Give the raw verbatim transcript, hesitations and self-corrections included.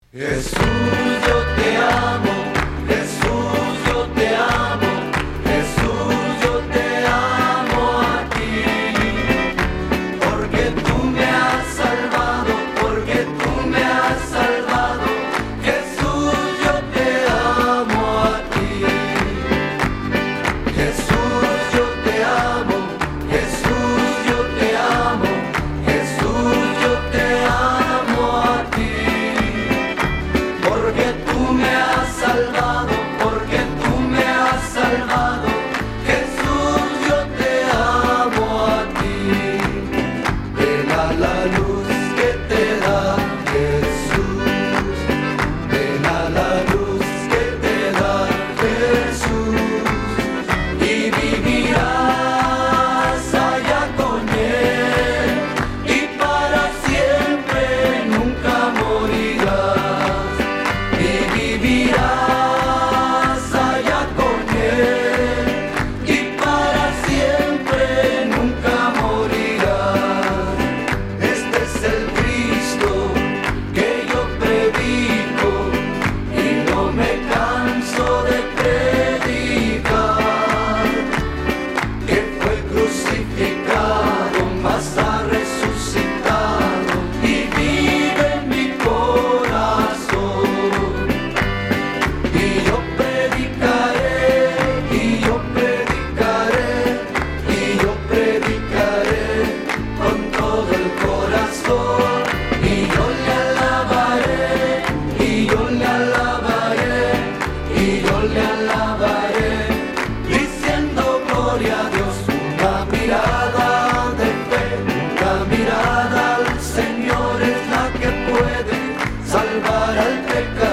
Jesús, yo te amo, Jesús, yo te amo, Jesús, yo te amo a ti, porque tú me has salvado, porque tú me has salvado, Jesús, yo te amo a ti, Jesús, yo te amo, Jesús, yo te amo, Jesús, yo te amo a ti. Porque tú me has salvado, porque tú me has salvado, Jesús, yo te amo a ti. Ven a la luz que te da Jesús, ven a la luz que te da Jesús, y vivirás allá con Él, y para siempre nunca morirás. Y vivirás allá con Él, y para siempre nunca morirás. Este es el Cristo que yo predico, y no me canso de predicar, que fue crucificado, mas ha resucitado, y vive en mi corazón. Y yo predicaré, y yo predicaré, y yo predicaré con todo el corazón. Y yo le alabaré, y yo le alabaré, y yo le alabaré, diciendo gloria a Dios. Una mirada de fe, una mirada al Señor es la que puede salvar al pecador.